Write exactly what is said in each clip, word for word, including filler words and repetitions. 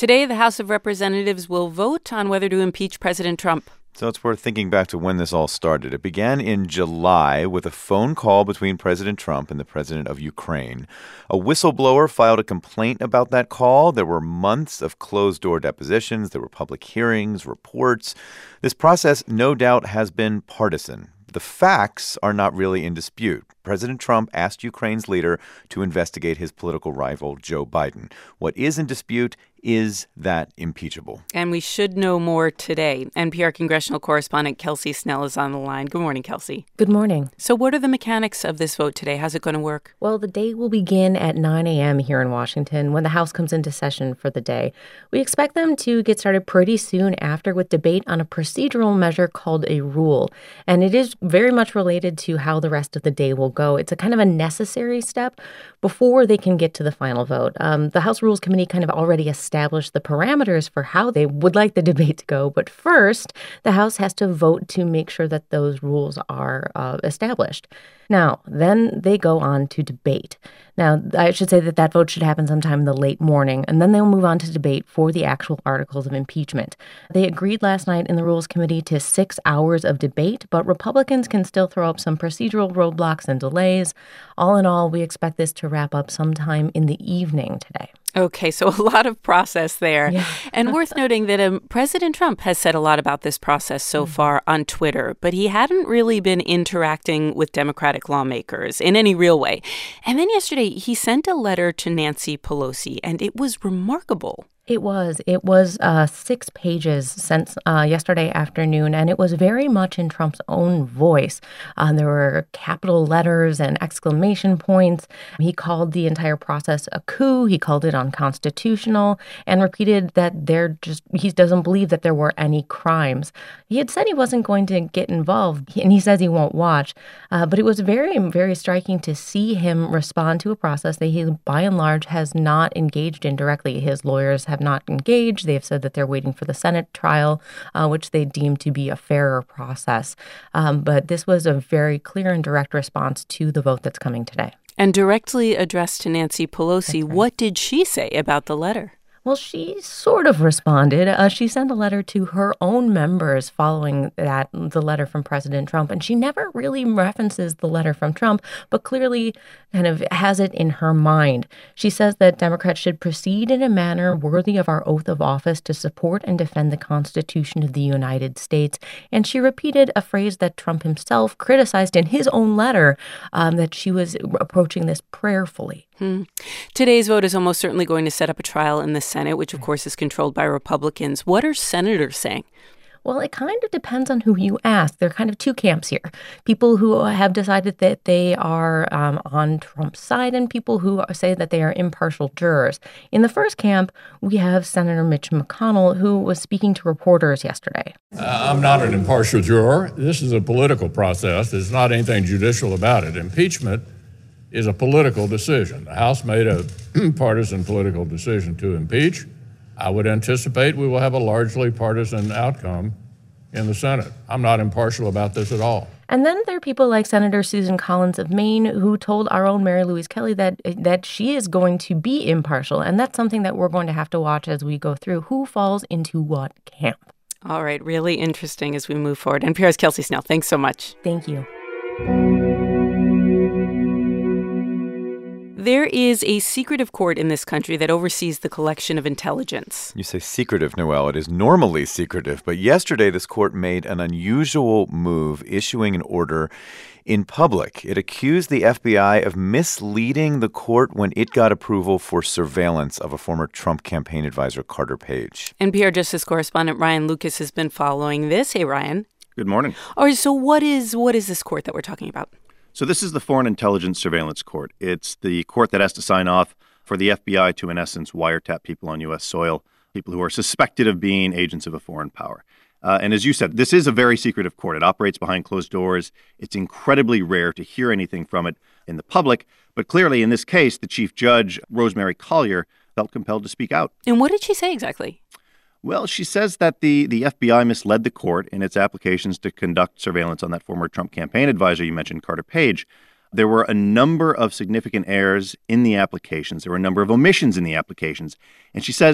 Today, the House of Representatives will vote on whether to impeach President Trump. So it's worth thinking back to when this all started. It began in July with a phone call between President Trump and the president of Ukraine. A whistleblower filed a complaint about that call. There were months of closed-door depositions. There were public hearings, reports. This process, no doubt, has been partisan. The facts are not really in dispute. President Trump asked Ukraine's leader to investigate his political rival, Joe Biden. What is in dispute is that impeachable. And we should know more today. N P R congressional correspondent Kelsey Snell is on the line. Good morning, Kelsey. Good morning. So what are the mechanics of this vote today? How's it going to work? Well, the day will begin at nine a.m. here in Washington when the House comes into session for the day. We expect them to get started pretty soon after with debate on a procedural measure called a rule. And it is very much related to how the rest of the day will go. It's a kind of a necessary step before they can get to the final vote. Um, the House Rules Committee kind of already established the parameters for how they would like the debate to go. But first, the House has to vote to make sure that those rules are uh, established. Now, then they go on to debate. Now, I should say that that vote should happen sometime in the late morning, and then they'll move on to debate for the actual articles of impeachment. They agreed last night in the Rules Committee to six hours of debate, but Republicans can still throw up some procedural roadblocks and delays. All in all, we expect this to wrap up sometime in the evening today. Okay, so a lot of process there. Yeah. And worth noting that um, President Trump has said a lot about this process so mm-hmm. far on Twitter, but he hadn't really been interacting with Democratic lawmakers in any real way. And then yesterday, he sent a letter to Nancy Pelosi, and it was remarkable. It was. It was uh, six pages sent uh, yesterday afternoon, and it was very much in Trump's own voice. Uh, there were capital letters and exclamation points. He called the entire process a coup. He called it unconstitutional and repeated that there just he doesn't believe that there were any crimes. He had said he wasn't going to get involved, and he says he won't watch. Uh, but it was very, very striking to see him respond to a process that he, by and large, has not engaged in directly. His lawyers have not engaged. They have said that they're waiting for the Senate trial, uh, which they deem to be a fairer process. Um, but this was a very clear and direct response to the vote that's coming today. And directly addressed to Nancy Pelosi, right. What did she say about the letter? Well, she sort of responded. Uh, she sent a letter to her own members following that, the letter from President Trump. And she never really references the letter from Trump, but clearly kind of has it in her mind. She says that Democrats should proceed in a manner worthy of our oath of office to support and defend the Constitution of the United States. And she repeated a phrase that Trump himself criticized in his own letter, um, that she was approaching this prayerfully. Hmm. Today's vote is almost certainly going to set up a trial in the Senate, which, of course, is controlled by Republicans. What are senators saying? Well, it kind of depends on who you ask. There are kind of two camps here. People who have decided that they are um, on Trump's side and people who say that they are impartial jurors. In the first camp, we have Senator Mitch McConnell, who was speaking to reporters yesterday. Uh, I'm not an impartial juror. This is a political process. There's not anything judicial about it. Impeachment is a political decision. The House made a partisan political decision to impeach. I would anticipate we will have a largely partisan outcome in the Senate. I'm not impartial about this at all. And then there are people like Senator Susan Collins of Maine, who told our own Mary Louise Kelly that that she is going to be impartial. And that's something that we're going to have to watch as we go through who falls into what camp. All right. Really interesting as we move forward. N P R's Kelsey Snell, thanks so much. Thank you. There is a secretive court in this country that oversees the collection of intelligence. You say secretive, Noelle. It is normally secretive. But yesterday, this court made an unusual move, issuing an order in public. It accused the F B I of misleading the court when it got approval for surveillance of a former Trump campaign advisor, Carter Page. N P R Justice correspondent Ryan Lucas has been following this. Hey, Ryan. Good morning. All right, so what is what is this court that we're talking about? So this is the Foreign Intelligence Surveillance Court. It's the court that has to sign off for the F B I to, in essence, wiretap people on U S soil, people who are suspected of being agents of a foreign power. Uh, and as you said, this is a very secretive court. It operates behind closed doors. It's incredibly rare to hear anything from it in the public. But clearly, in this case, the chief judge, Rosemary Collyer, felt compelled to speak out. And what did she say exactly? Well, she says that the, the F B I misled the court in its applications to conduct surveillance on that former Trump campaign advisor you mentioned, Carter Page. There were a number of significant errors in the applications. There were a number of omissions in the applications. And she says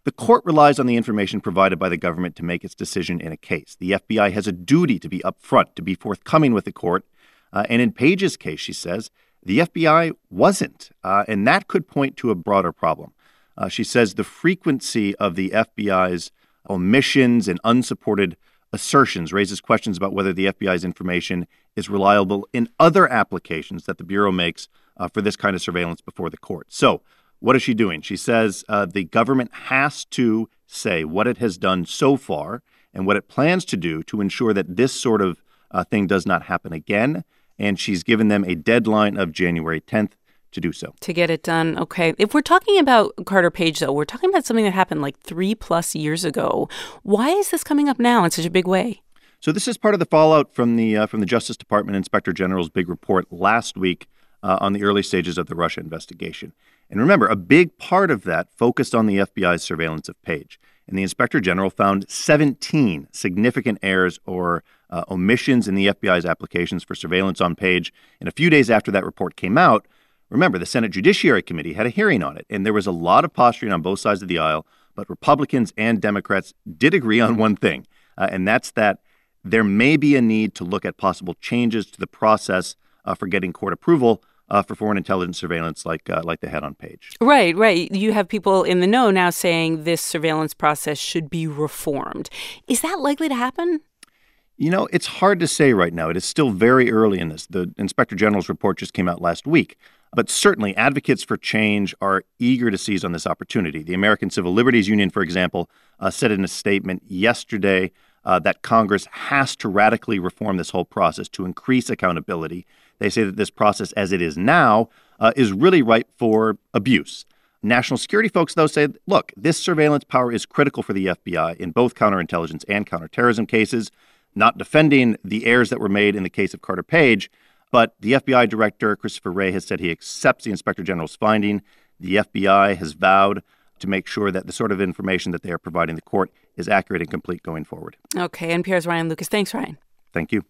The court relies on the information provided by the government to make its decision in a case. The F B I has a duty to be upfront, to be forthcoming with the court. Uh, and in Page's case, she says, the F B I wasn't, uh, and that could point to a broader problem. Uh, she says the frequency of the F B I's omissions and unsupported assertions raises questions about whether the F B I's information is reliable in other applications that the Bureau makes uh, for this kind of surveillance before the court. So what is she doing? She says uh, the government has to say what it has done so far and what it plans to do to ensure that this sort of uh, thing does not happen again. And she's given them a deadline of January tenth to do so. To get it done. Okay. If we're talking about Carter Page, though, we're talking about something that happened like three plus years ago. Why is this coming up now in such a big way? So this is part of the fallout from the uh, from the Justice Department Inspector General's big report last week uh, on the early stages of the Russia investigation. And remember, a big part of that focused on the F B I's surveillance of Page. And the Inspector General found seventeen significant errors or uh, omissions in the F B I's applications for surveillance on Page. And a few days after that report came out, remember, the Senate Judiciary Committee had a hearing on it. And there was a lot of posturing on both sides of the aisle. But Republicans and Democrats did agree on one thing, uh, and that's that there may be a need to look at possible changes to the process uh, for getting court approval Uh, for foreign intelligence surveillance like uh, like they had on Page. Right, right. You have people in the know now saying this surveillance process should be reformed. Is that likely to happen? You know, it's hard to say right now. It is still very early in this. The Inspector General's report just came out last week. But certainly advocates for change are eager to seize on this opportunity. The American Civil Liberties Union, for example, uh, said in a statement yesterday uh, that Congress has to radically reform this whole process to increase accountability. They say that this process, as it is now, uh, is really ripe for abuse. National security folks, though, say, look, this surveillance power is critical for the F B I in both counterintelligence and counterterrorism cases, not defending the errors that were made in the case of Carter Page. But the F B I director, Christopher Wray, has said he accepts the Inspector General's finding. The F B I has vowed to make sure that the sort of information that they are providing the court is accurate and complete going forward. Okay, N P R's Ryan Lucas. Thanks, Ryan. Thank you.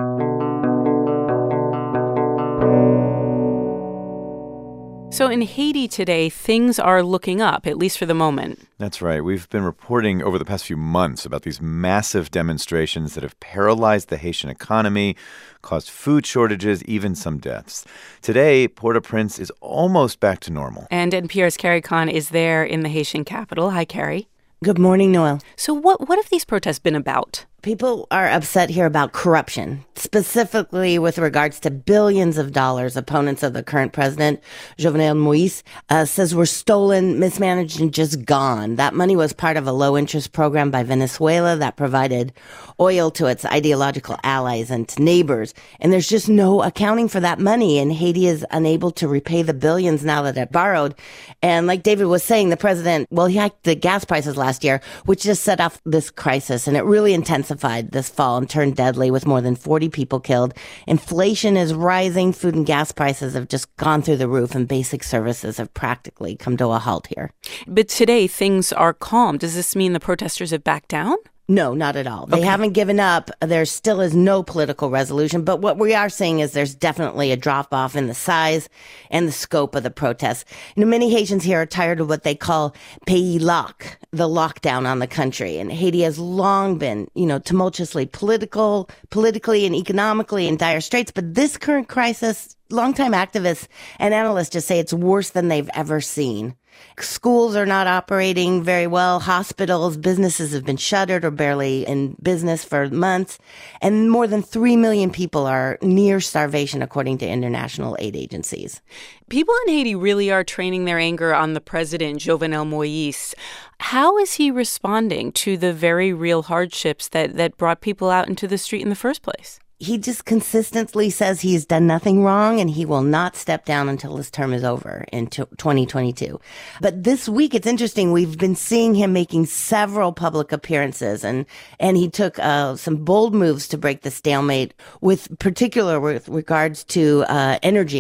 So in Haiti today, things are looking up, at least for the moment. That's right. We've been reporting over the past few months about these massive demonstrations that have paralyzed the Haitian economy, caused food shortages, even some deaths. Today, Port-au-Prince is almost back to normal. And N P R's Carrie Kahn is there in the Haitian capital. Hi, Carrie. Good morning, Noel. So what, what have these protests been about? People are upset here about corruption, specifically with regards to billions of dollars. Opponents of the current president, Jovenel Moïse, uh, says were stolen, mismanaged, and just gone. That money was part of a low-interest program by Venezuela that provided oil to its ideological allies and to neighbors. And there's just no accounting for that money, and Haiti is unable to repay the billions now that it borrowed. And like David was saying, the president, well, he hiked the gas prices last year, which just set off this crisis, and it really intensified this fall and turned deadly with more than forty people killed. Inflation is rising. Food and gas prices have just gone through the roof, and basic services have practically come to a halt here. But today, things are calm. Does this mean the protesters have backed down? No, not at all. They Okay. haven't given up. There still is no political resolution. But what we are seeing is there's definitely a drop off in the size and the scope of the protests. You know, many Haitians here are tired of what they call pays lock, the lockdown on the country. And Haiti has long been, you know, tumultuously political, politically and economically in dire straits. But this current crisis, longtime activists and analysts just say it's worse than they've ever seen. Schools are not operating very well. Hospitals, businesses have been shuttered or barely in business for months. And more than three million people are near starvation, according to international aid agencies. People in Haiti really are training their anger on the president, Jovenel Moïse. How is he responding to the very real hardships that, that brought people out into the street in the first place? He just consistently says he's done nothing wrong and he will not step down until his term is over in twenty twenty-two. But this week, it's interesting. We've been seeing him making several public appearances, and, and he took uh, some bold moves to break the stalemate, with particular with regards to uh, energy.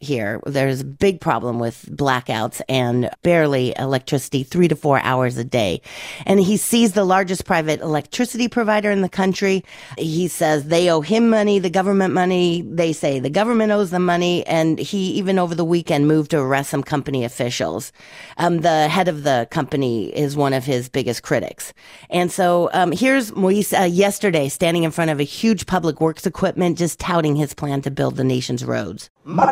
here. There's a big problem with blackouts and barely electricity three to four hours a day. And he sees the largest private electricity provider in the country. He says they owe him money, the government money. They say the government owes them money. And he even over the weekend moved to arrest some company officials. Um, the head of the company is one of his biggest critics. And so um, here's Moise uh, yesterday standing in front of a huge public works equipment, just touting his plan to build the nation's roads.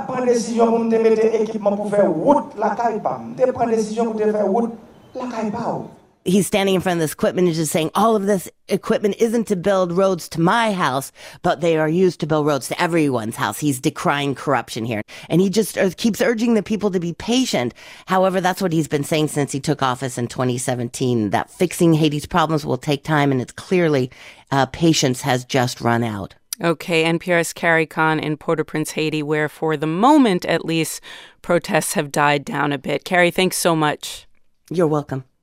He's standing in front of this equipment and just saying all of this equipment isn't to build roads to my house, but they are used to build roads to everyone's house. He's decrying corruption here. And he just keeps urging the people to be patient. However, that's what he's been saying since he took office in twenty seventeen, that fixing Haiti's problems will take time. And it's clearly uh, patience has just run out. Okay, N P R's Carrie Kahn in Port-au-Prince, Haiti, where for the moment, at least, protests have died down a bit. Carrie, thanks so much. You're welcome.